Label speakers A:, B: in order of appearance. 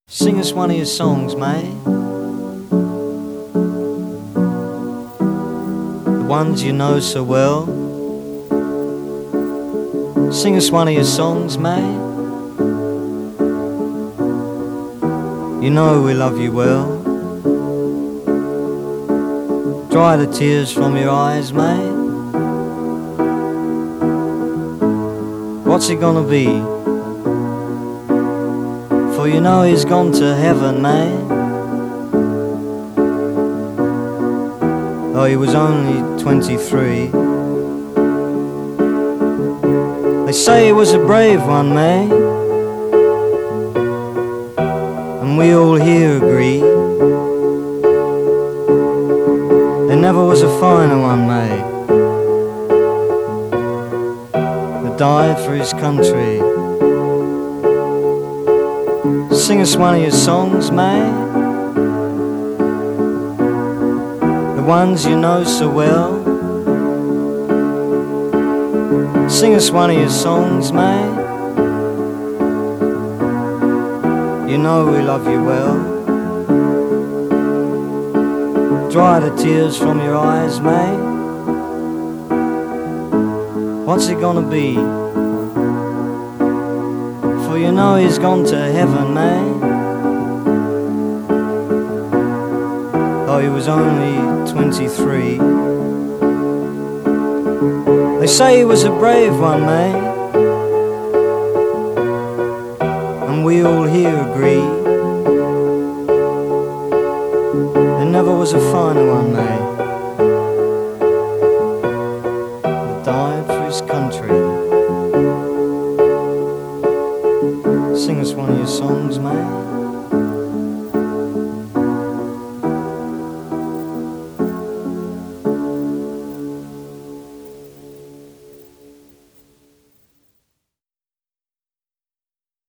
A: Sing us one of your songs, mate. The ones you know so well. Sing us one of your songs, mate. You know we love you well. Dry the tears from your eyes, mate. What's it gonna be? For you know he's gone to heaven, mate. Though he was only 23. They say he was a brave one, mate, and we all here agree. There never was a finer one, mate, that died for his country. Sing us one of your songs, mate. The ones you know so well. Sing us one of your songs, mate. You know we love you well. Dry the tears from your eyes, mate. What's it gonna be? For you know he's gone to heaven, mate. Though he was only 23. They say he was a brave one, mate, and we all here agree. There never was a finer